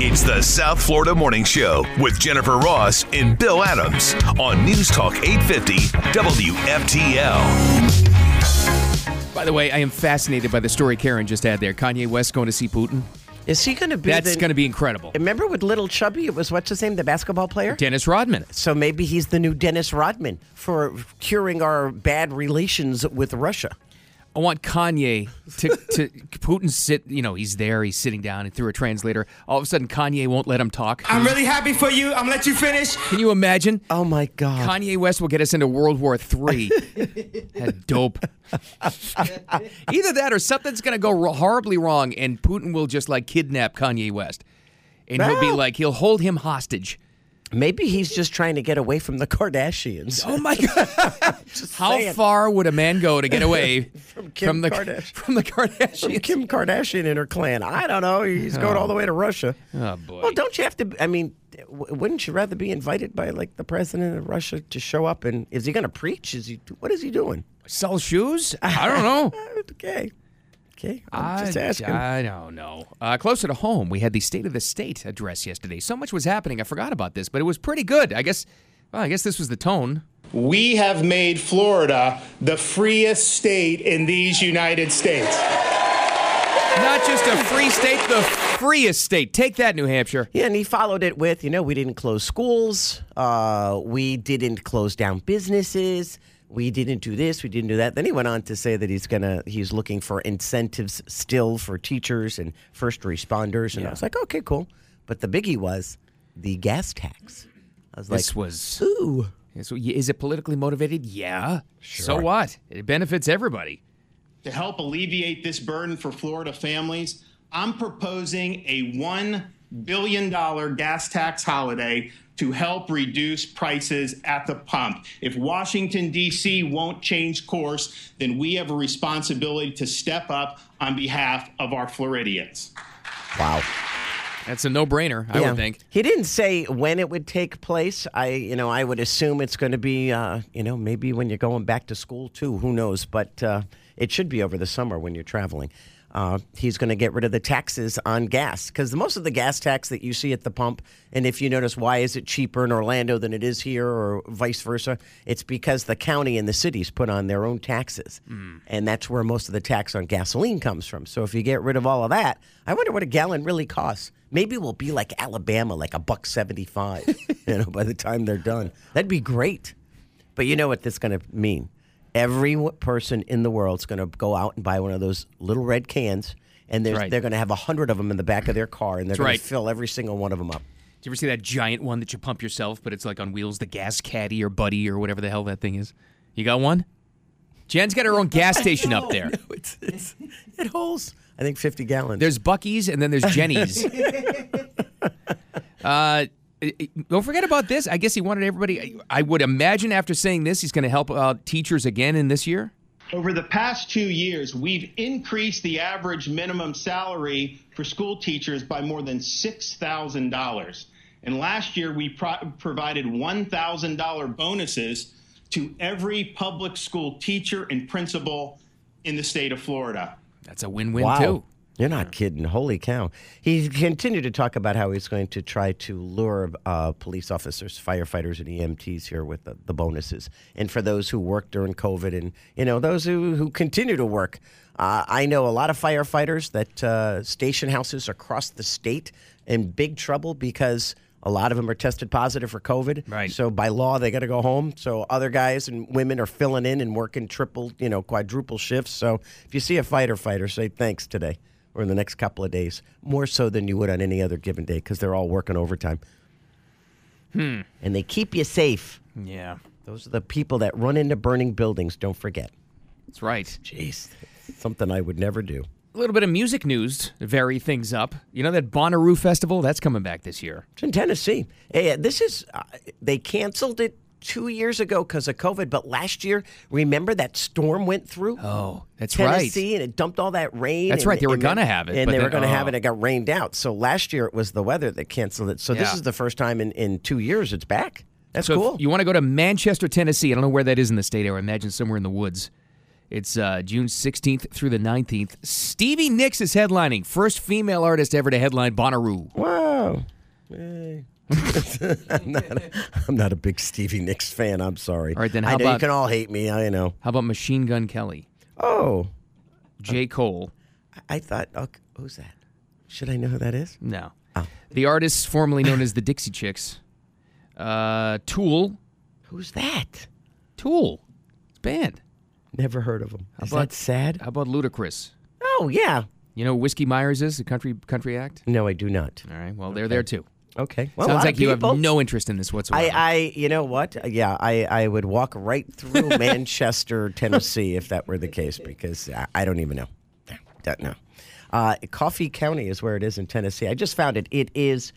It's the South Florida Morning Show with Jennifer Ross and Bill Adams on News Talk 850 WFTL. By the way, I am fascinated by the story Karen just had there. Kanye West going to see Putin. Is he going to be That's going to be incredible. Remember with Little Chubby, it was what's his name, the basketball player? Dennis Rodman. So maybe he's the new Dennis Rodman for curing our bad relations with Russia. I want Kanye to Putin sit, he's there, he's sitting down, and through a translator, all of a sudden Kanye won't let him talk. I'm really happy for you. I'm going to let you finish. Can you imagine? Oh, my God. Kanye West will get us into World War III. That dope. Either that or something's going to go horribly wrong, and Putin will just, kidnap Kanye West. And he'll be he'll hold him hostage. Maybe he's just trying to get away from the Kardashians. Oh, my God. How far would a man go to get away from the Kardashians? From Kim Kardashian and her clan. I don't know. He's going all the way to Russia. Oh, boy. Well, don't you have to, wouldn't you rather be invited by, the president of Russia to show up? And is he going to preach? What is he doing? Sell shoes? I don't know. Okay, I'm just asking. I don't know. Closer to home, we had the State of the State address yesterday. So much was happening, I forgot about this, but it was pretty good. I guess this was the tone. We have made Florida the freest state in these United States. Not just a free state, the freest state. Take that, New Hampshire. Yeah, and he followed it with, we didn't close schools. We didn't close down businesses. We didn't do this, we didn't do that. Then he went on to say that he's looking for incentives still for teachers and first responders. And I was like, okay, cool. But the biggie was the gas tax. I was ooh. So is it politically motivated? Yeah. Sure. So what? It benefits everybody. To help alleviate this burden for Florida families, I'm proposing a $1 billion gas tax holiday to help reduce prices at the pump. If Washington, D.C. won't change course, then we have a responsibility to step up on behalf of our Floridians. Wow. That's a no-brainer, I would think. He didn't say when it would take place. I would assume it's going to be, maybe when you're going back to school, too. Who knows? But it should be over the summer when you're traveling. He's going to get rid of the taxes on gas because most of the gas tax that you see at the pump, and if you notice why is it cheaper in Orlando than it is here or vice versa, it's because the county and the cities put on their own taxes. And that's where most of the tax on gasoline comes from. So if you get rid of all of that, I wonder what a gallon really costs. Maybe we'll be like Alabama, like $1.75, by the time they're done. That'd be great. But you know what this is going to mean? Every person in the world is going to go out and buy one of those little red cans, and they're going to have 100 of them in the back of their car, and they're going to fill every single one of them up. Did you ever see that giant one that you pump yourself, but it's like on wheels, the Gas Caddy or Buddy or whatever the hell that thing is? You got one? Jen's got her own gas station up there. No, it holds, I think, 50 gallons. There's Buc-ee's and then there's Jenny's. Don't forget about this. I guess he wanted everybody. I would imagine after saying this, he's going to help out teachers again in this year. Over the past 2 years, we've increased the average minimum salary for school teachers by more than $6,000. And last year, we provided $1,000 bonuses to every public school teacher and principal in the state of Florida. That's a win-win, too. You're not kidding. Holy cow. He continued to talk about how he's going to try to lure police officers, firefighters, and EMTs here with the bonuses. And for those who work during COVID and, those who continue to work. I know a lot of firefighters that station houses across the state in big trouble because a lot of them are tested positive for COVID. Right. So by law, they got to go home. So other guys and women are filling in and working triple, quadruple shifts. So if you see a fighter, say thanks today. Or in the next couple of days, more so than you would on any other given day because they're all working overtime. And they keep you safe. Yeah. Those are the people that run into burning buildings, don't forget. That's right. Jeez, something I would never do. A little bit of music news to vary things up. You know that Bonnaroo Festival? That's coming back this year. It's in Tennessee. Hey, this is, they canceled it 2 years ago because of COVID, but last year, remember that storm went through? Oh, that's Tennessee, right. and it dumped all that rain. That's right. They were going to have it. And they were going to have it, and it got rained out. So last year, it was the weather that canceled it. So this is the first time in 2 years it's back. That's cool. If you want to go to Manchester, Tennessee, I don't know where that is in the state. I would imagine somewhere in the woods. It's June 16th through the 19th. Stevie Nicks is headlining. First female artist ever to headline Bonnaroo. Wow. Oh. I'm not a big Stevie Nicks fan. I'm sorry. All right, then how I know about- you can all hate me. I know. How about Machine Gun Kelly? Oh, J. Cole? I thought, okay, who's that? Should I know who that is? No. Oh. The artist formerly known as the Dixie Chicks. Tool. Who's that? Tool. It's a band. Never heard of him. Is about- that sad? How about Ludacris? Oh, yeah. You know who Whiskey Myers is, the country act? No, I do not. All right, well, they're there too. Okay. Well, a Sounds lot like of you people. have no interest in this whatsoever. You know what? Yeah, I would walk right through Manchester, Tennessee, if that were the case, because I don't even know. Don't know. Coffee County is where it is in Tennessee. I just found it. It is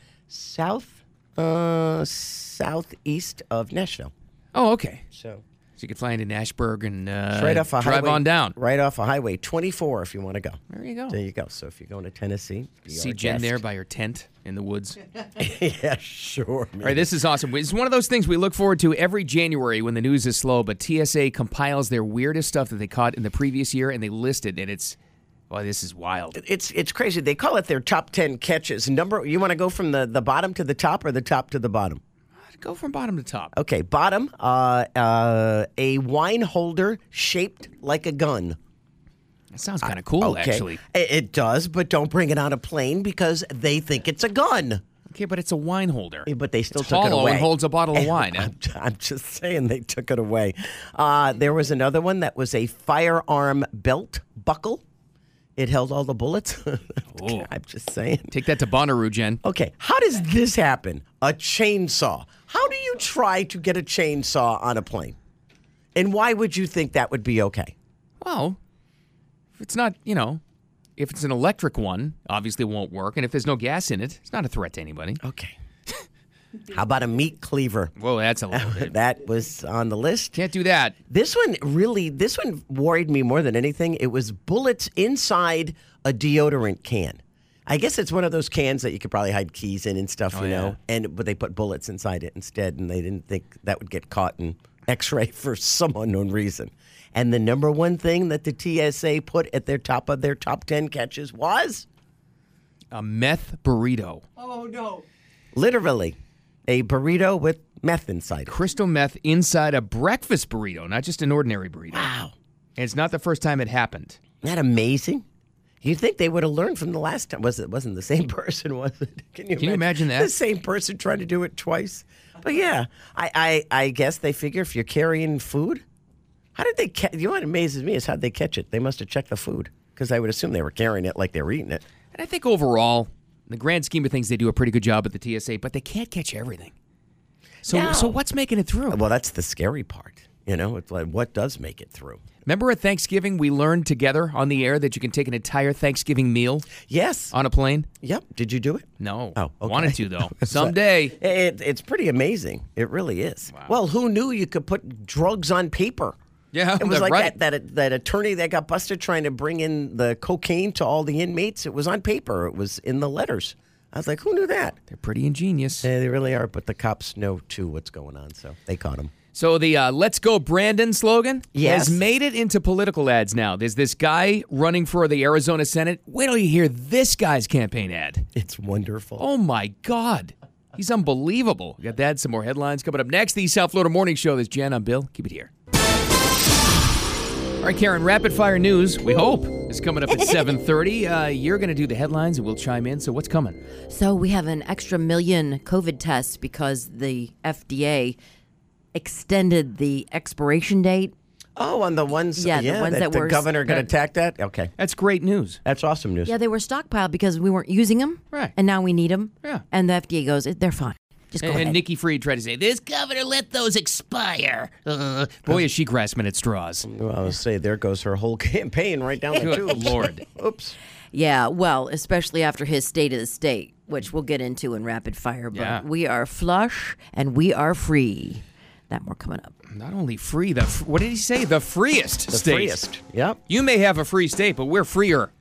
southeast of Nashville. Oh, okay. So So you could fly into Nashburg and it's right off a drive highway, on down. Right off of Highway 24 if you want to go. There you go. There you go. So if you're going to Tennessee, be See our Jen guest. there by her tent in the woods. Yeah, sure. All right, this is awesome. It's one of those things we look forward to every January when the news is slow, but TSA compiles their weirdest stuff that they caught in the previous year, and they list it, and it's, well, this is wild. It's crazy. They call it their top 10 catches. You want to go from the bottom to the top or the top to the bottom? Go from bottom to top. Okay, bottom, a wine holder shaped like a gun. That sounds kind of cool, Okay. actually. It does, but don't bring it on a plane because they think it's a gun. Okay, but it's a wine holder. But they still It's took it hollow away. and holds a bottle of wine. I'm just saying they took it away. There was another one that was a firearm belt buckle. It held all the bullets. Ooh. I'm just saying. Take that to Bonnaroo, Jen. Okay, how does this happen? A chainsaw. How do you try to get a chainsaw on a plane? And why would you think that would be okay? Well, if it's not, if it's an electric one, obviously it won't work. And if there's no gas in it, it's not a threat to anybody. Okay. How about a meat cleaver? Whoa, that's a little bit. That was on the list. Can't do that. This one worried me more than anything. It was bullets inside a deodorant can. I guess it's one of those cans that you could probably hide keys in and stuff, yeah. but they put bullets inside it instead, and they didn't think that would get caught in X-ray for some unknown reason. And the number one thing that the TSA put at their top of their top 10 catches was A meth burrito. literally a burrito with meth inside it. Crystal meth inside a breakfast burrito, not just an ordinary burrito. Wow. And it's not the first time it happened. Isn't that amazing? You think they would have learned from the last time? Wasn't the same person, was it? Can you imagine that? The same person trying to do it twice? But yeah, I guess they figure if you're carrying food, how did they catch? You know what amazes me is how they catch it. They must have checked the food because I would assume they were carrying it like they were eating it. And I think overall, in the grand scheme of things, they do a pretty good job at the TSA, but they can't catch everything. No. So what's making it through? Well, that's the scary part. It's like what does make it through? Remember at Thanksgiving, we learned together on the air that you can take an entire Thanksgiving meal Yes. on a plane? Yep. Did you do it? No. Oh, okay. Wanted to, though. Someday. It's pretty amazing. It really is. Wow. Well, who knew you could put drugs on paper? Yeah, It was like right. that attorney that got busted trying to bring in the cocaine to all the inmates. It was on paper. It was in the letters. I was like, who knew that? They're pretty ingenious. Yeah, they really are. But the cops know, too, what's going on. So they caught him. So the Let's Go Brandon slogan Yes. has made it into political ads now. There's this guy running for the Arizona Senate. Wait till you hear this guy's campaign ad. It's wonderful. Oh, my God. He's unbelievable. We got that, some more headlines coming up next. The South Florida Morning Show. This is Jen. I'm Bill. Keep it here. All right, Karen, rapid fire news, we hope, is coming up at 7:30. You're going to do the headlines and we'll chime in. So what's coming? So we have an extra million COVID tests because the FDA extended the expiration date. Oh, on the ones, Yeah, the ones that the were- governor got attacked at? Okay. That's great news. That's awesome news. Yeah, they were stockpiled because we weren't using them. Right. And now we need them. Yeah. And the FDA goes, they're fine. Just go And ahead. Nikki Fried tried to say, this governor let those expire. Boy, is she grasping at straws. Well, I was say there goes her whole campaign right down the Good tube. Lord. Oops. Yeah, well, especially after his State of the State, which we'll get into in rapid fire. But Yeah. we are flush and we are free. That more coming up. Not only free, what did he say? The freest The state. freest. Yep. You may have a free state, but we're freer.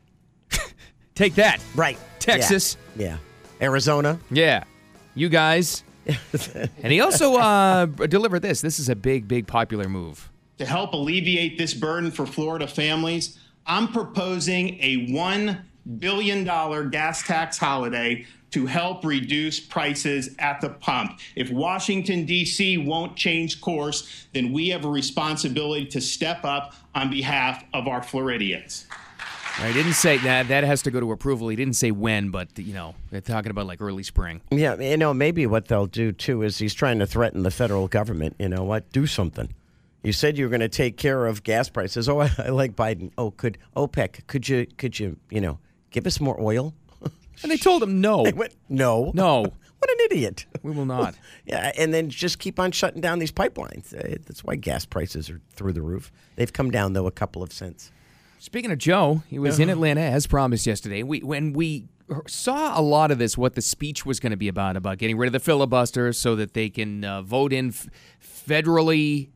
Take that. Right. Texas. Yeah. Arizona. Yeah. You guys. And he also delivered this. This is a big, big popular move. To help alleviate this burden for Florida families, I'm proposing a $1 billion gas tax holiday to help reduce prices at the pump. If Washington, D.C. won't change course, then we have a responsibility to step up on behalf of our Floridians. I didn't say that has to go to approval. He didn't say when, but, they're talking about like early spring. Yeah, maybe what they'll do, too, is he's trying to threaten the federal government. You know what? Do something. You said you were going to take care of gas prices. Oh, I like Biden. Oh, could you, give us more oil? And they told him no. They went, no. No. What an idiot. We will not. Yeah, and then just keep on shutting down these pipelines. That's why gas prices are through the roof. They've come down, though, a couple of cents. Speaking of Joe, he was in Atlanta as promised yesterday. When we saw a lot of this, what the speech was going to be about getting rid of the filibuster so that they can vote in federally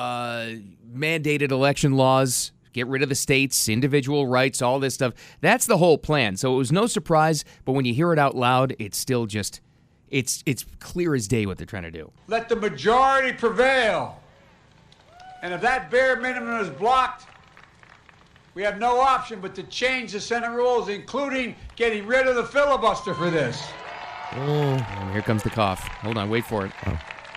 mandated election laws, get rid of the states, individual rights, all this stuff. That's the whole plan. So it was no surprise, but when you hear it out loud, it's still just, it's clear as day what they're trying to do. Let the majority prevail. And if that bare minimum is blocked, we have no option but to change the Senate rules, including getting rid of the filibuster for this. And here comes the cough. Hold on, wait for it. Oh.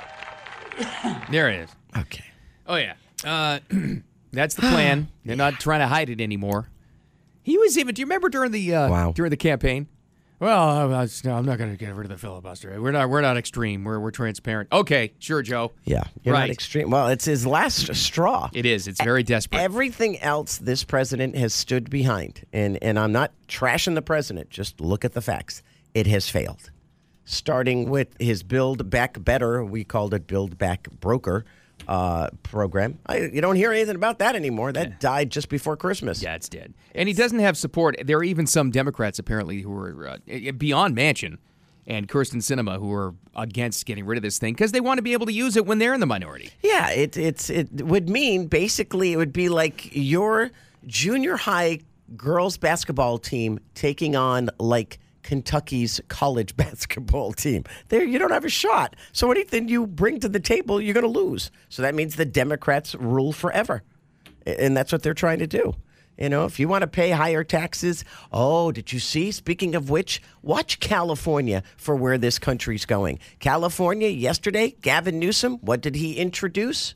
There it is. Okay. Oh, yeah. That's the plan. They're not trying to hide it anymore. He was even, do you remember during the campaign? Well, I'm not going to get rid of the filibuster. We're not extreme. We're transparent. Okay, sure, Joe. Yeah, you're right. Not extreme. Well, it's his last straw. It is. It's very desperate. Everything else this president has stood behind, and I'm not trashing the president. Just look at the facts. It has failed. Starting with his Build Back Better, we called it Build Back Broker program. You don't hear anything about that anymore. That died just before Christmas. Yeah, it's dead. And he doesn't have support. There are even some Democrats, apparently, who are beyond Manchin and Kirsten Sinema, who are against getting rid of this thing because they want to be able to use it when they're in the minority. Yeah, it would mean, basically, it would be like your junior high girls basketball team taking on, like, Kentucky's college basketball team. There, you don't have a shot. So anything you bring to the table, you're going to lose. So that means the Democrats rule forever. And that's what they're trying to do. If you want to pay higher taxes, did you see? Speaking of which, watch California for where this country's going. California, yesterday, Gavin Newsom, what did he introduce?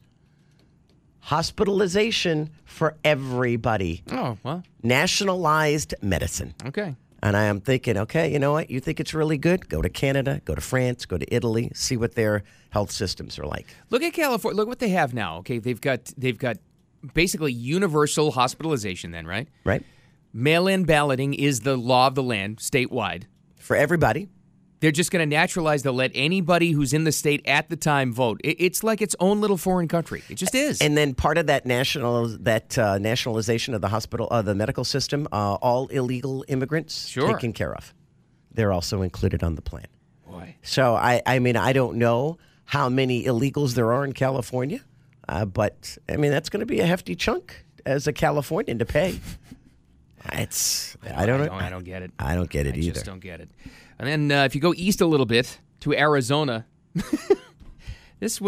Hospitalization for everybody. Oh, well. Nationalized medicine. Okay. And I am thinking, okay, you know what? You think it's really good? Go to Canada, go to France, go to Italy, see what their health systems are like. Look at California. Look what they have now. Okay, they've got basically universal hospitalization then, right? Right. Mail-in balloting is the law of the land statewide. For everybody. They're just going to naturalize. They'll let anybody who's in the state at the time vote. It's like its own little foreign country. It just is. And then part of that nationalization of the medical system, all illegal immigrants taken care of. They're also included on the plan. Boy. So I mean, I don't know how many illegals there are in California, but I mean that's going to be a hefty chunk as a Californian to pay. I don't know. I don't get it. I don't get it either. I just don't get it. And then if you go east a little bit to Arizona, this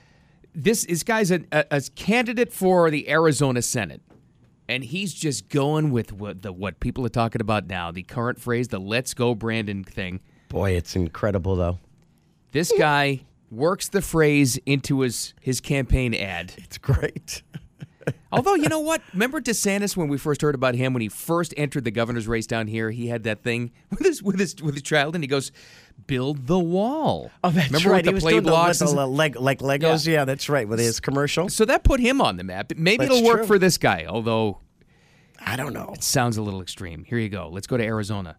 guy's a candidate for the Arizona Senate, and he's just going with what people are talking about now, the current phrase, the "Let's Go Brandon" thing. Boy, it's incredible though. This guy works the phrase into his campaign ad. It's great. Although, you know what? Remember DeSantis when we first heard about him when he first entered the governor's race down here? He had that thing with his child, and he goes, "Build the wall." Oh, that's Remember right. With the play blocks, like Legos. Yeah, that's right. With his commercial. So that put him on the map. Maybe That's it'll work true. for this guy. Although I don't know. It sounds a little extreme. Here you go. Let's go to Arizona.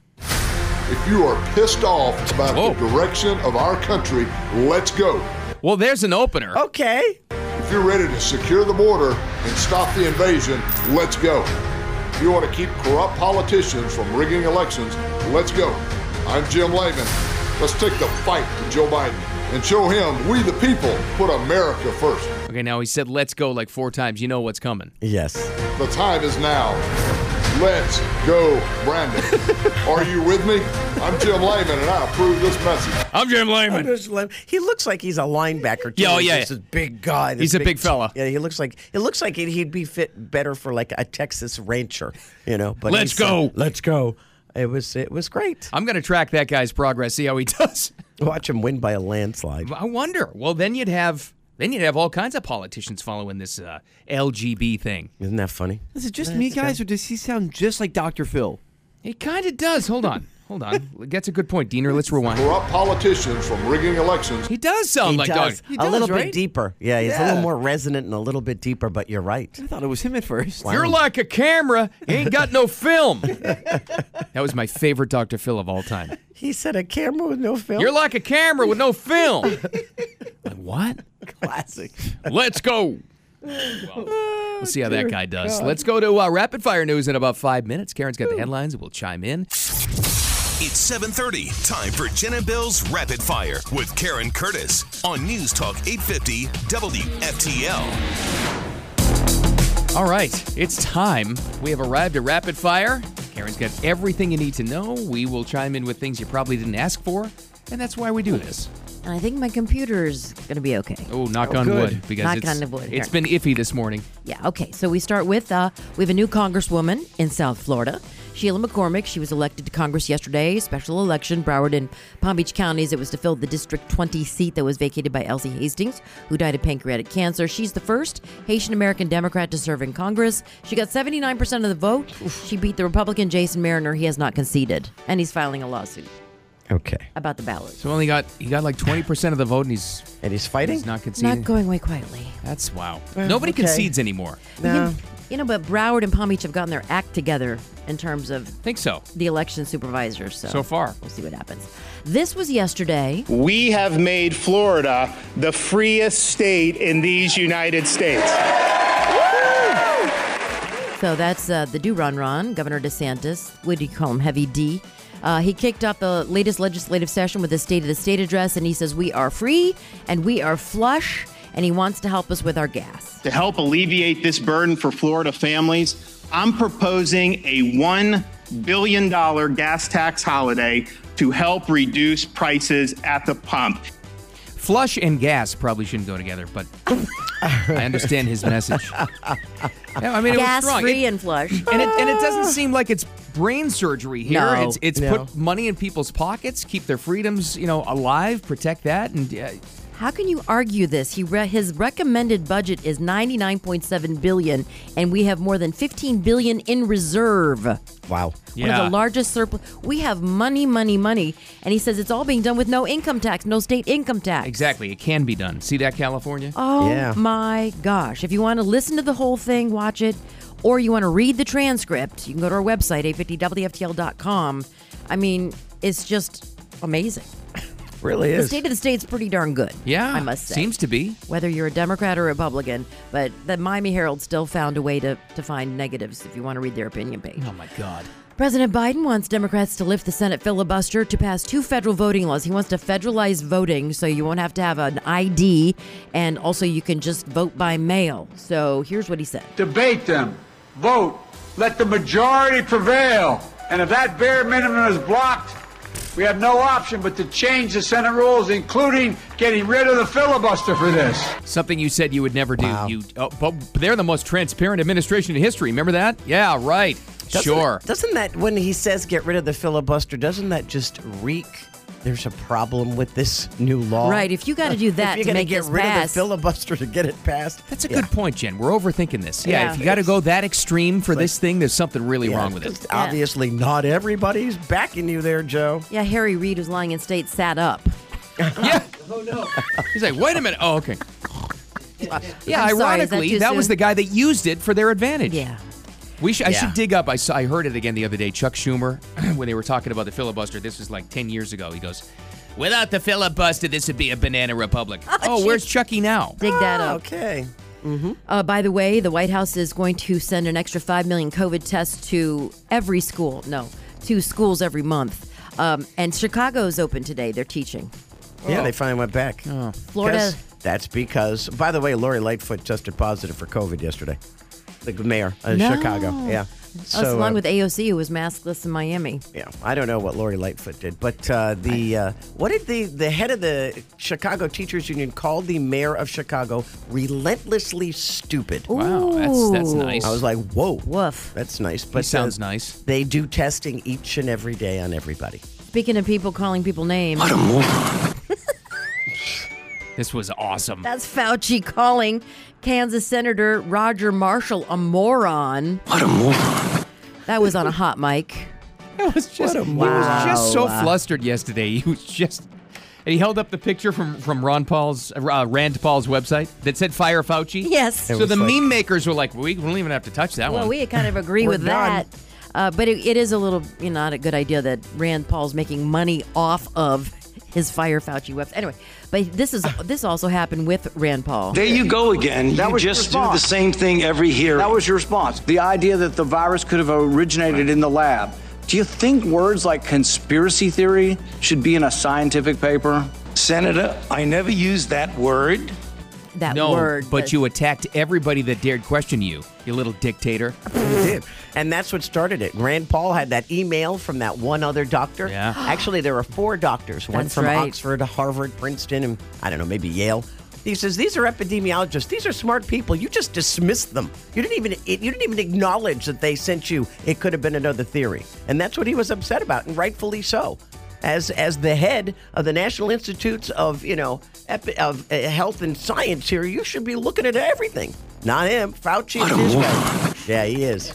If you are pissed off about the direction of our country, let's go. Well, there's an opener. Okay. If you're ready to secure the border and stop the invasion, let's go. If you want to keep corrupt politicians from rigging elections, let's go. I'm Jim Lehman. Let's take the fight to Joe Biden and show him we the people put America first. Okay, now he said let's go like 4 times. You know what's coming. Yes. The time is now. Let's go, Brandon. Are you with me? I'm Jim Lehman, and I approve this message. I'm Jim Lehman. He looks like he's a linebacker, too. Yeah, He's this big guy. He's a big fella. Yeah, he looks like he'd be fit better for like a Texas rancher, But let's go. Let's go. it was great. I'm going to track that guy's progress, see how he does. Watch him win by a landslide. I wonder. Well, then you'd have all kinds of politicians following this LGB thing. Isn't that funny? Is it just me, guys, or does he sound just like Dr. Phil? He kind of does. Hold on. That's a good point, Diener. Let's rewind. Corrupt politicians from rigging elections. He does sound like Doug. A little right? bit deeper. Yeah, he's a little more resonant and a little bit deeper, but you're right. I thought it was him at first. Wow. You're like a camera. You ain't got no film. That was my favorite Dr. Phil of all time. He said a camera with no film. You're like a camera with no film. Like, what? Classic. Let's go. Well, we'll see how that guy does. Let's go to rapid fire news in about 5 minutes. Karen's got the headlines and we'll chime in. It's 7:30. Time for Jen and Bill's Rapid Fire with Karen Curtis on News Talk 850 WFTL. All right, it's time. We have arrived at Rapid Fire. Karen's got everything you need to know. We will chime in with things you probably didn't ask for, and that's why we do this. And I think my computer's going to be okay. Oh, knock on wood. Because Knock on wood. It's been iffy this morning. Yeah, okay. So we start with, we have a new congresswoman in South Florida. Sheila McCormick. She was elected to Congress yesterday. Special election, Broward and Palm Beach counties. It was to fill the District 20 seat that was vacated by Elsie Hastings, who died of pancreatic cancer. She's the first Haitian-American Democrat to serve in Congress. She got 79% of the vote. She beat the Republican Jason Mariner. He has not conceded, and he's filing a lawsuit. Okay. About the ballot. So he got like 20% of the vote, and he's fighting? He's not conceding? Not going away quietly. That's wow. Nobody concedes anymore. No. You know, but Broward and Palm Beach have gotten their act together in terms of think so. The election supervisors. So far. We'll see what happens. This was yesterday. We have made Florida the freest state in these United States. So that's the do-ron-ron, Governor DeSantis. What do you call him? Heavy D. He kicked off the latest legislative session with his State of the State address, and he says we are free and we are flush, and he wants to help us with our gas. To help alleviate this burden for Florida families, I'm proposing a $1 billion gas tax holiday to help reduce prices at the pump. Flush and gas probably shouldn't go together, but I understand his message. I mean, it gas was strong. Free and flush. And it doesn't seem like it's brain surgery here. No. It's put money in people's pockets, keep their freedoms, alive, protect that, and how can you argue this? His recommended budget is $99.7 billion, and we have more than $15 billion in reserve. Wow. One of the largest surplus. We have money, and he says it's all being done with no income tax, no state income tax. Exactly. It can be done. See that, California? Oh, my gosh. If you want to listen to the whole thing, watch it, or you want to read the transcript, you can go to our website, 850WFTL.com. I mean, it's just amazing. Really is. The State of the State's pretty darn good. Yeah, I must say. Seems to be. Whether you're a Democrat or Republican, but the Miami Herald still found a way to find negatives if you want to read their opinion page. Oh, my God. President Biden wants Democrats to lift the Senate filibuster to pass 2 federal voting laws. He wants to federalize voting so you won't have to have an ID, and also you can just vote by mail. So here's what he said. Debate them. Vote. Let the majority prevail. And if that bare minimum is blocked, we have no option but to change the Senate rules, including getting rid of the filibuster for this. Something you said you would never do. Wow. But they're the most transparent administration in history. Remember that? Yeah, right. Doesn't that, when he says get rid of the filibuster, doesn't that just reek? There's a problem with this new law. Right, if you got to do that if to make get this rid pass. of the filibuster to get it passed. That's a good point, Jen. We're overthinking this. Yeah, Yeah. if you got to go that extreme for this thing, there's something really wrong with it. Obviously, not everybody's backing you there, Joe. Yeah, Harry Reid, who's lying in state, sat up. Yeah. Oh, no. He's like, wait a minute. Oh, okay. Yeah, I'm sorry, is that ironically, too that was soon? the guy that used it for their advantage. Yeah. I should dig up. I heard it again the other day. Chuck Schumer, when they were talking about the filibuster, this was like 10 years ago. He goes, without the filibuster, this would be a banana republic. Oh, where's Chucky now? Dig that up. Okay. By the way, the White House is going to send an extra 5 million COVID tests to every school. No, 2 schools every month. And Chicago's open today. They're teaching. Yeah, they finally went back. Florida. That's because, by the way, Lori Lightfoot tested positive for COVID yesterday. the mayor of No. Chicago. Yeah. So, along with AOC, who was maskless in Miami. Yeah, I don't know what Lori Lightfoot did, but what did the head of the Chicago Teachers Union call the mayor of Chicago? Relentlessly stupid. Wow, that's nice. I was like, whoa, Woof. that's nice. But sounds nice. They do testing each and every day on everybody. Speaking of people calling people names, What a moron. This was awesome. that's Fauci calling Kansas Senator Roger Marshall a moron. What a moron. That was on a hot mic. It was just, he was just so flustered yesterday. He was just, and he held up the picture from Rand Paul's website that said "Fire Fauci." Yes. So the meme makers were like, "We don't even have to touch that Well, one." we kind of agree We're with done. that. But it is a little, not a good idea that Rand Paul's making money off of his Fire Fauci website. Anyway, but this also happened with Rand Paul. There you go again. That You was your just do the response. same thing every hearing. That was your response. The idea that the virus could have originated in the lab. Do you think words like conspiracy theory should be in a scientific paper? Senator, I never used that word. That no, word. but you attacked everybody that dared question you, you little dictator. He did. And that's what started it. Rand Paul had that email from that one other doctor. Yeah. Actually, there were 4 doctors, one That's from right. Oxford, Harvard, Princeton, and I don't know, maybe Yale. He says, these are epidemiologists. These are smart people. You just dismissed them. You didn't even acknowledge that they sent you. It could have been another theory. And that's what he was upset about, and rightfully so. As the head of the National Institutes of Health and Science here, you should be looking at everything. Not him. Fauci is his guy. Yeah, he is.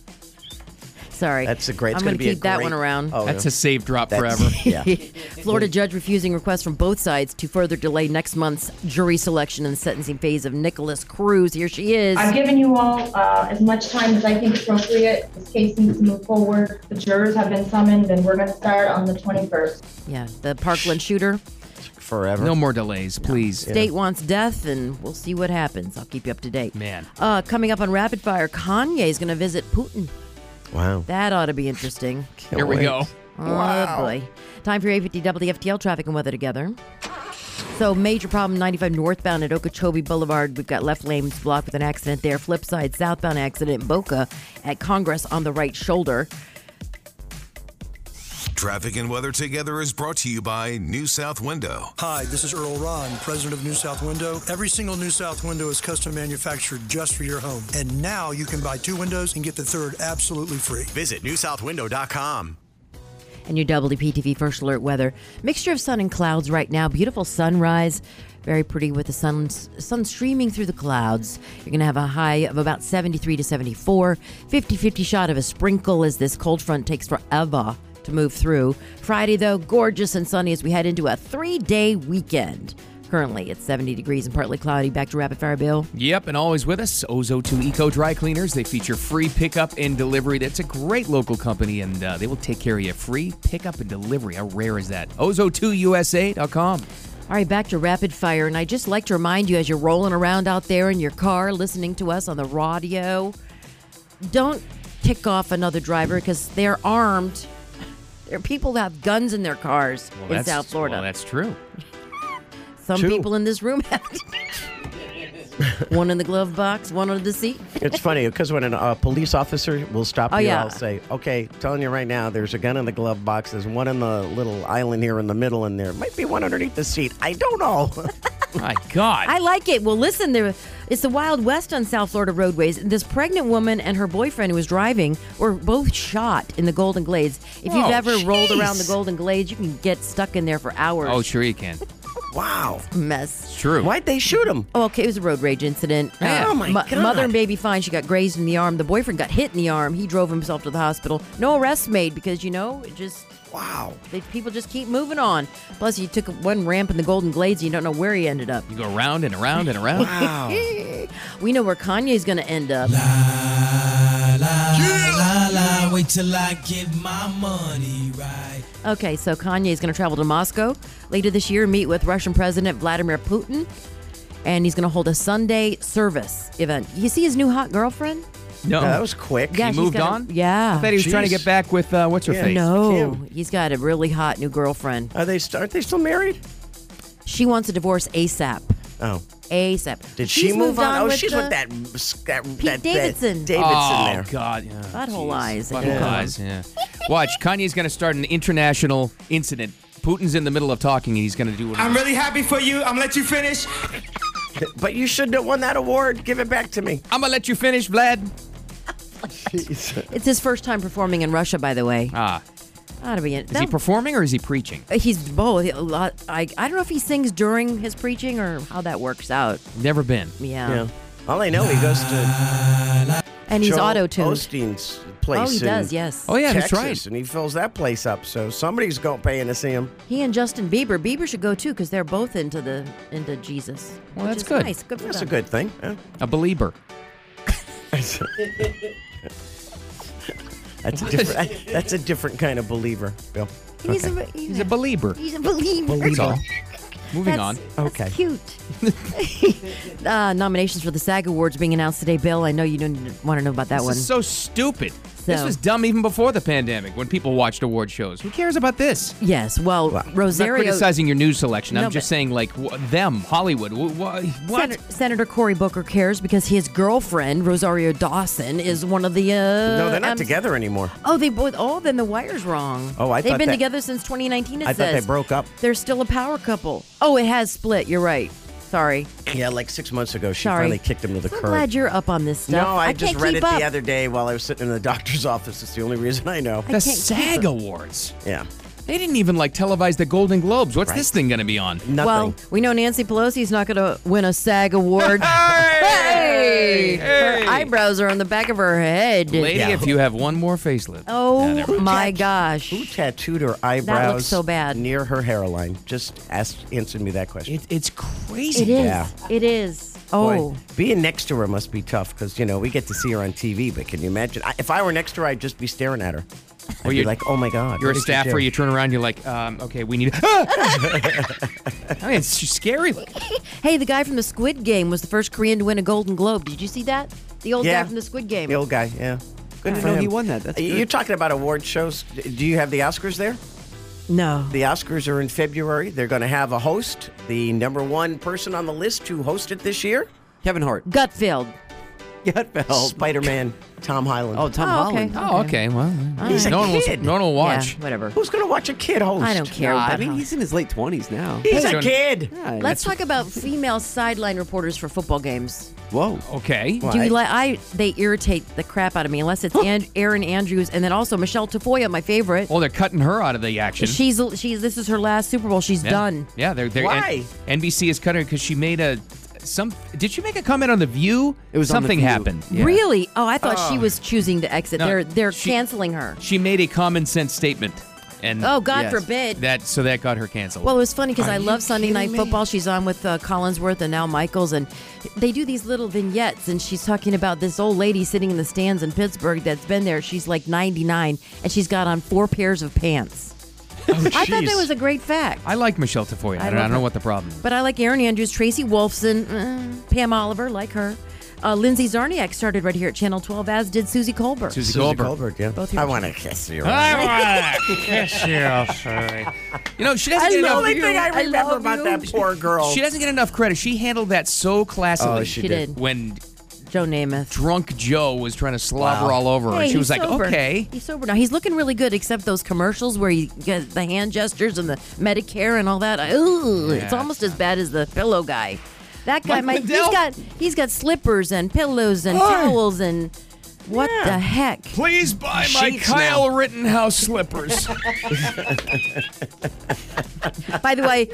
Sorry. That's a great. I'm going to keep that one around. Oh, That's a safe drop That's- forever. Yeah. Florida judge refusing requests from both sides to further delay next month's jury selection and sentencing phase of Nicholas Cruz. Here she is. I've given you all as much time as I think appropriate. This case needs to move forward. The jurors have been summoned, and we're going to start on the 21st. Yeah, the Parkland shooter. Forever. No more delays, please. State wants death, and we'll see what happens. I'll keep you up to date. Man. Coming up on Rapid Fire, Kanye is going to visit Putin. Wow. That ought to be interesting. Here we go. Oh, boy. Time for your 850 WFTL traffic and weather together. So, major problem 95 northbound at Okeechobee Boulevard. We've got left lanes blocked with an accident there. Flip side, southbound accident in Boca at Congress on the right shoulder. Traffic and weather together is brought to you by New South Window. Hi, this is Earl Ron, president of New South Window. Every single New South window is custom manufactured just for your home. And now you can buy 2 windows and get the third absolutely free. Visit newsouthwindow.com. And your WPTV First Alert weather. Mixture of sun and clouds right now. Beautiful sunrise. Very pretty with the sun streaming through the clouds. You're going to have a high of about 73 to 74. 50-50 shot of a sprinkle as this cold front takes forever to move through. Friday, though, gorgeous and sunny as we head into a 3-day weekend. Currently, it's 70 degrees and partly cloudy. Back to Rapid Fire, Bill. Yep, and always with us, Ozo2 Eco Dry Cleaners. They feature free pickup and delivery. That's a great local company, and they will take care of you. Free pickup and delivery. How rare is that? Ozo2USA.com. All right, back to Rapid Fire. And I'd just like to remind you, as you're rolling around out there in your car listening to us on the radio, don't tick off another driver because they're armed. There are people that have guns in their cars in South Florida. Well, that's true. Some Two. people in this room have one in the glove box, one under the seat. It's funny because when a police officer will stop you, yeah. I'll say, okay, telling you right now, there's a gun in the glove box. There's one in the little island here in the middle, and there might be one underneath the seat. I don't know. My God. I like it. Well, listen, it's the Wild West on South Florida roadways. This pregnant woman and her boyfriend who was driving were both shot in the Golden Glades. If you've ever rolled around the Golden Glades, you can get stuck in there for hours. Oh, sure you can. Wow. Mess. It's true. Why'd they shoot him? Oh, okay, it was a road rage incident. Oh, my God. Mother and baby fine. She got grazed in the arm. The boyfriend got hit in the arm. He drove himself to the hospital. No arrests made because, it just... Wow. People just keep moving on. Plus, you took one ramp in the Golden Glades and you don't know where he ended up. You go round and around and around. Wow. We know where Kanye's going to end up. Wait till I get my money right. Okay, so Kanye's going to travel to Moscow later this year, meet with Russian President Vladimir Putin, and he's going to hold a Sunday service event. You see his new hot girlfriend? No. That was quick. Yeah, He she's moved got on? Yeah. I thought he was trying to get back with, what's her face? No, Kim. he's got a really hot new girlfriend. Aren't they still married? She wants a divorce ASAP. Oh. ASAP. Did she She's move moved on? Oh, with she's the- with that Pete Davidson. Davidson Oh, there. God. Yeah. Butthole eyes. Butthole eyes, yeah. Watch, Kanye's going to start an international incident. Putin's in the middle of talking, and he's going to do it. I'm really happy for you. I'm gonna let you finish. But you shouldn't have won that award. Give it back to me. I'm going to let you finish, Vlad. It's his first time performing in Russia, by the way. Ought to be Is he performing or is he preaching? He's both. I don't know if he sings during his preaching or how that works out. Never been. Yeah. All I know, he goes to And he's Joel auto-tuned. Osteen's place. Oh, he in does, yes. Oh, yeah, that's Texas, right. And he fills that place up. So somebody's paying to see him. He and Justin Bieber. Bieber should go too because they're both into Jesus. Well, which that's is good. Nice. Good for That's them. a good thing. Yeah. A believer. That's a different kind of believer, Bill. He's Okay. He's a believer. He's a believer. That's all. Moving on. Okay. Cute. Nominations for the SAG Awards being announced today, Bill. I know you didn't want to know about that This one. is so stupid. This So- was dumb even before the pandemic when people watched award shows. Who cares about this? Yes. Well, I'm not Rosario. criticizing your news selection. No, I'm just but- saying, like, them, Hollywood. What? Senator Cory Booker cares because his girlfriend Rosario Dawson is one of the. No, they're not together anymore. Oh, they both. Oh, then the wire's wrong. Oh, I They've thought been that- together since 2019. It I thought says they broke up. They're still a power couple. Oh, it has split. You're right. Sorry. Yeah, like 6 months ago, she Sorry. finally kicked him to the I'm curb. glad you're up on this stuff. No, I just can't read keep it up. the other day while I was sitting in the doctor's office. It's the only reason I know. The SAG Awards. Yeah. They didn't even, like, televise the Golden Globes. What's Right. this thing going to be on? Nothing. Well, we know Nancy Pelosi's not going to win a SAG award. Hey! Her eyebrows are on the back of her head. Lady, if you have one more facelift. Oh my gosh! Who tattooed her eyebrows so bad. near her hairline? Just answer me that question. It's crazy. It is. Yeah. It is. Boy, Oh. being next to her must be tough because, you know, we get to see her on TV, but can you imagine? If I were next to her, I'd just be staring at her. I'd be you're- like, oh my God. You're what a did you staffer, do? you turn around, you're like, okay, we need... I mean, it's scary. Hey, the guy from the Squid Game was the first Korean to win a Golden Globe. Did you see that? The old Yeah. guy from the Squid Game. The old guy, yeah. Good didn't for know him. he won that. That's good. You're talking about award shows. Do you have the Oscars there? No. The Oscars are in February. They're going to have a host. The number one person on the list to host it this year, Kevin Hart. Gutfeld. Gutfeld. Spider-Man, Tom Holland. Oh, Tom Oh, okay. Holland. Oh, okay, well... He's a no one kid. no one will watch. Yeah, whatever. Who's going to watch a kid host? I don't care. I about mean, how- he's in his late 20s now. He's Hey. a kid. Yeah, Let's talk about female sideline reporters for football games. Whoa. Okay. Why? Do you like? They irritate the crap out of me unless it's Erin Andrews and then also Michelle Tafoya, my favorite. Well, they're cutting her out of the action. She's this is her last Super Bowl. She's Yeah. done. Yeah, they're Why? NBC is cutting her because she made did she make a comment on The View? It was on The Something View. happened. Yeah. Really? Oh, I thought she was choosing to exit. No, they're she- canceling her. She made a common sense statement. And Oh, God Yes. forbid. that got her canceled. Well, it was funny because Are I you love Sunday Night kidding me? Football. She's on with Collinsworth and now Michaels, and they do these little vignettes, and she's talking about this old lady sitting in the stands in Pittsburgh that's been there. She's like 99, and she's got on 4 pairs of pants. I thought that jeez. was a great fact. I like Michelle Tafoya. I love don't know her. what the problem is. But I like Erin Andrews, Tracy Wolfson, Pam Oliver, like her. Lindsay Zarniak started right here at Channel 12, as did Susie Colbert. Susie Goldberg. yeah. Both here. I want to kiss you. I want to kiss you. You know, she doesn't get The enough. only thing I I remember love about you. that poor girl. She doesn't get enough credit. She handled that so classily. Oh, she She did. When Joe Namath. drunk Joe was trying to slobber Wow. all over her, Hey, and she was he's like, sober. "Okay." He's sober now. He's looking really good, except those commercials where you get the hand gestures and the Medicare and all that. Ooh, it's Yeah. almost as bad as the pillow guy. That guy, Mike Lindell? he's got slippers and pillows and towels and what the heck? Please buy my Sheets Kyle now. Rittenhouse slippers. By the way,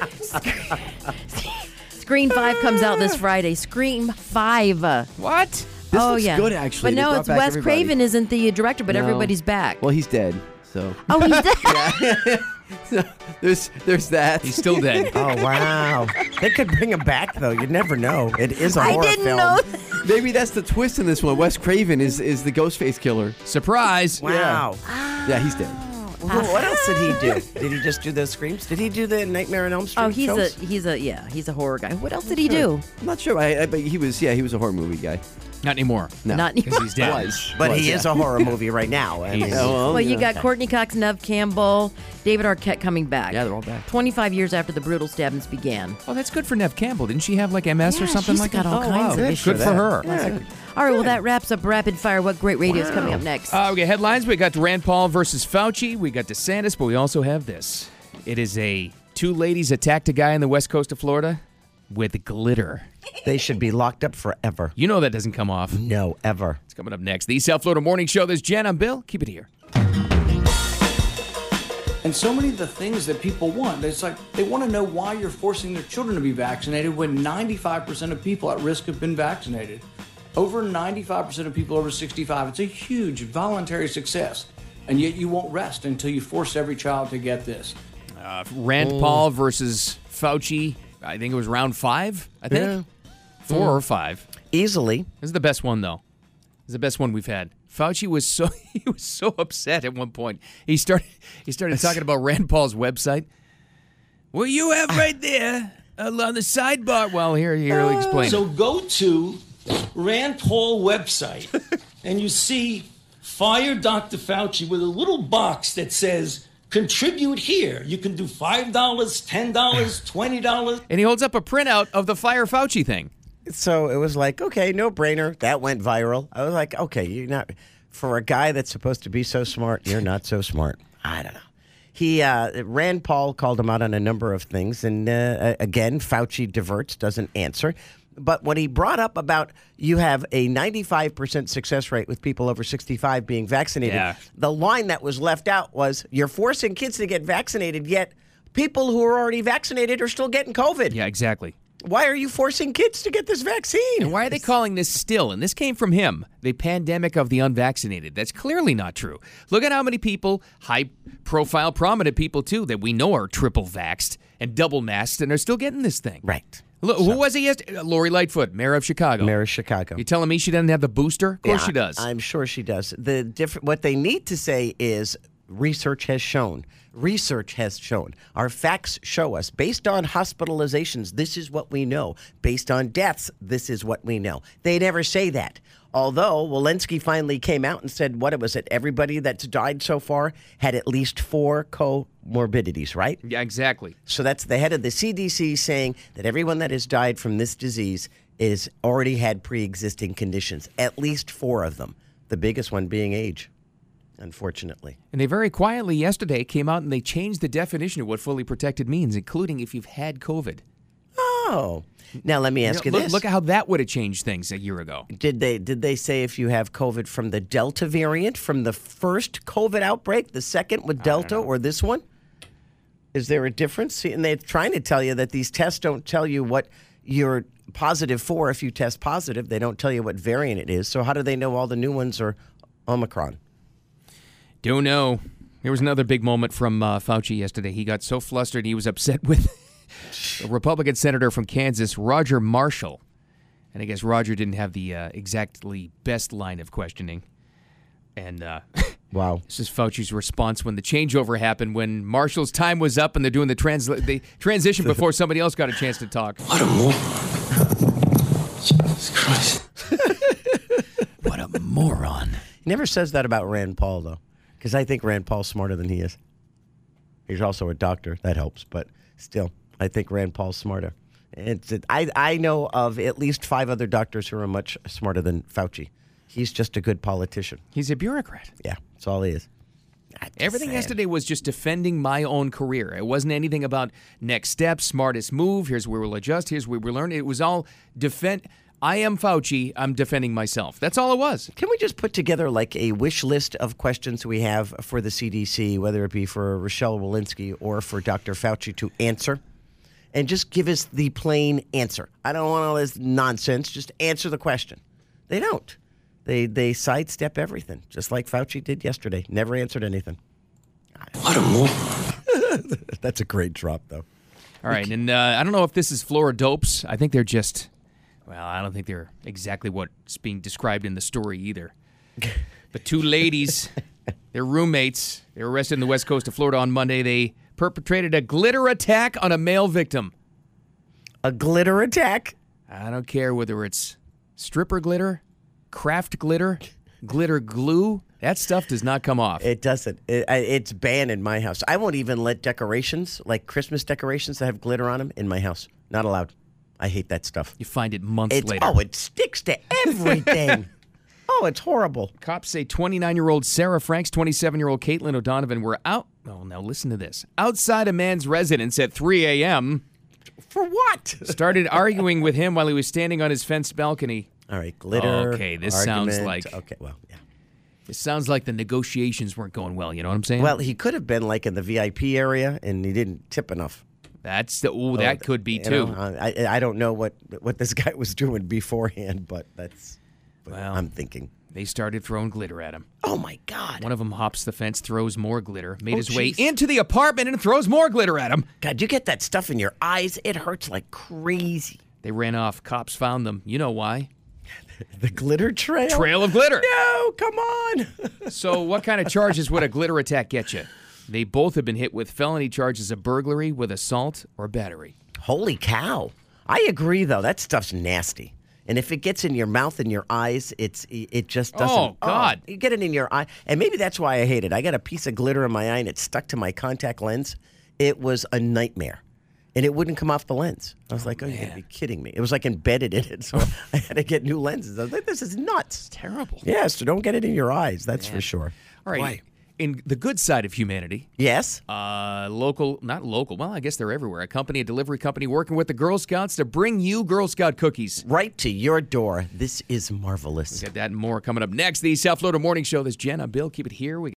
Scream 5 comes out this Friday. Scream 5. What? This oh looks yeah, good, actually. But They no, brought it's back Wes everybody. Craven isn't the director, but No. everybody's back. Well, he's dead, so. Oh, he's dead. So there's that. He's still dead. Oh, wow. They could bring him back, though. You'd never know. It is a I horror didn't film. know. Maybe that's the twist in this one. Wes Craven is the Ghostface killer. Surprise! Wow. Yeah, he's dead. Well, what else did he do? Did he just do the screams? Did he do the Nightmare on Elm Street Oh, he's shows? a horror guy. What else did he do? I'm not sure, but he was a horror movie guy. Not anymore. No. Not anymore. Because he's dead. But he is a horror movie right now. And Well, you got Courtney Cox, Nev Campbell, David Arquette coming back. Yeah, they're all back. 25 years after the brutal stabbings began. Oh, that's good for Nev Campbell. Didn't she have like MS or something she's like got that? all kinds of good. issues. Good for her. All right, well, that wraps up Rapid Fire. What great radio is coming up next? We got headlines. We got Rand Paul versus Fauci. We got DeSantis, but we also have this. It is two ladies attacked a guy on the west coast of Florida with glitter. They should be locked up forever. You know that doesn't come off. No, ever. It's coming up next. The South Florida Morning Show. There's Jen. I'm Bill. Keep it here. And so many of the things that people want, it's like they want to know why you're forcing their children to be vaccinated when 95% of people at risk have been vaccinated. Over 95% of people over 65. It's a huge voluntary success. And yet you won't rest until you force every child to get this. Rand Paul versus Fauci. I think it was round 5, I think. Yeah. 4 or 5. Easily. This is the best one, though. This is the best one we've had. Fauci was so upset at one point. He started talking about Rand Paul's website. Well, you have right there on the sidebar. Well, here he'll explain. So go to Rand Paul website and you see Fire Dr. Fauci with a little box that says contribute here. You can do $5, $10, $20. And he holds up a printout of the Fire Fauci thing. So it was like, okay, no brainer. That went viral. I was like, okay, you're not, for a guy that's supposed to be so smart, you're not so smart. I don't know. Rand Paul called him out on a number of things. And again, Fauci diverts, doesn't answer. But when he brought up about you have a 95% success rate with people over 65 being vaccinated, the line that was left out was you're forcing kids to get vaccinated, yet people who are already vaccinated are still getting COVID. Yeah, exactly. Why are you forcing kids to get this vaccine? And why are they calling this still, and this came from him, the pandemic of the unvaccinated? That's clearly not true. Look at how many people, high-profile, prominent people, too, that we know are triple vaxxed and double masked and are still getting this thing. Right. Look, who was he yesterday? Lori Lightfoot, mayor of Chicago. Mayor of Chicago. You telling me she doesn't have the booster? Of course she does. I'm sure she does. What they need to say is research has shown. Research has shown. Our facts show us. Based on hospitalizations, this is what we know. Based on deaths, this is what we know. They never say that. Although Walensky finally came out and said, what was it? Everybody that's died so far had at least 4 comorbidities, right? Yeah, exactly. So that's the head of the CDC saying that everyone that has died from this disease is already had pre-existing conditions, at least 4 of them. The biggest one being age, unfortunately. And they very quietly yesterday came out and they changed the definition of what fully protected means, including if you've had COVID. Oh. Now, let me ask you this. Look at how that would have changed things a year ago. Did they say if you have COVID from the Delta variant, from the first COVID outbreak, the second with Delta, or this one? Is there a difference? See, and they're trying to tell you that these tests don't tell you what you're positive for if you test positive. They don't tell you what variant it is. So how do they know all the new ones are Omicron? Don't know. There was another big moment from Fauci yesterday. He got so flustered he was upset with a Republican senator from Kansas, Roger Marshall. And I guess Roger didn't have the exactly best line of questioning. And wow, this is Fauci's response when the changeover happened, when Marshall's time was up and they're doing the transition before somebody else got a chance to talk. What a moron. Jesus Christ. What a moron. He never says that about Rand Paul, though, because I think Rand Paul's smarter than he is. He's also a doctor. That helps. But still, I think Rand Paul's smarter. I know of at least 5 other doctors who are much smarter than Fauci. He's just a good politician. He's a bureaucrat. Yeah, that's all he is. Everything yesterday was just defending my own career. It wasn't anything about next steps, smartest move, here's where we'll adjust, here's where we'll learn. It was all defend. I am Fauci. I'm defending myself. That's all it was. Can we just put together like a wish list of questions we have for the CDC, whether it be for Rochelle Walensky or for Dr. Fauci to answer? And just give us the plain answer. I don't want all this nonsense. Just answer the question. They don't. They sidestep everything, just like Fauci did yesterday. Never answered anything. What a moron. That's a great drop, though. All right, and I don't know if this is Flora dopes. I think they're just, well, I don't think they're exactly what's being described in the story either. But 2 ladies, they're roommates. They were arrested in the west coast of Florida on Monday. They perpetrated a glitter attack on a male victim. A glitter attack? I don't care whether it's stripper glitter craft glitter, glitter glue, that stuff does not come off. It doesn't. It's banned in my house. I won't even let decorations, like Christmas decorations that have glitter on them, in my house. Not allowed. I hate that stuff. You find it months later. Oh, it sticks to everything. Oh, it's horrible. Cops say 29-year-old Sarah Franks, 27-year-old Caitlin O'Donovan were out. Oh, now listen to this. Outside a man's residence at 3 a.m. For what? Started arguing with him while he was standing on his fenced balcony. All right, glitter. Okay, this argument. sounds like. Okay, well, yeah. It sounds like the negotiations weren't going well. You know what I'm saying? Well, he could have been like in the VIP area, and he didn't tip enough. That could be too. I don't know what this guy was doing beforehand, but that's what I'm thinking. They started throwing glitter at him. Oh my God! One of them hops the fence, throws more glitter, made his way into the apartment, and throws more glitter at him. God, you get that stuff in your eyes; it hurts like crazy. They ran off. Cops found them. You know why? The glitter trail? Trail of glitter. No, come on. So what kind of charges would a glitter attack get you? They both have been hit with felony charges of burglary with assault or battery. Holy cow. I agree, though. That stuff's nasty. And if it gets in your mouth and your eyes, it just doesn't. Oh, God. You get it in your eye. And maybe that's why I hate it. I got a piece of glitter in my eye, and it stuck to my contact lens. It was a nightmare. And it wouldn't come off the lens. I was like, oh, you're going to be kidding me. It was like embedded in it, so I had to get new lenses. I was like, this is nuts. It's terrible. Yeah, so don't get it in your eyes, that's for sure. All right. Why? In the good side of humanity. Yes? Not local, well, I guess they're everywhere. A delivery company working with the Girl Scouts to bring you Girl Scout cookies. Right to your door. This is marvelous. We got that and more coming up next. The South Florida Morning Show. This is Jen. I'm Bill. Keep it here.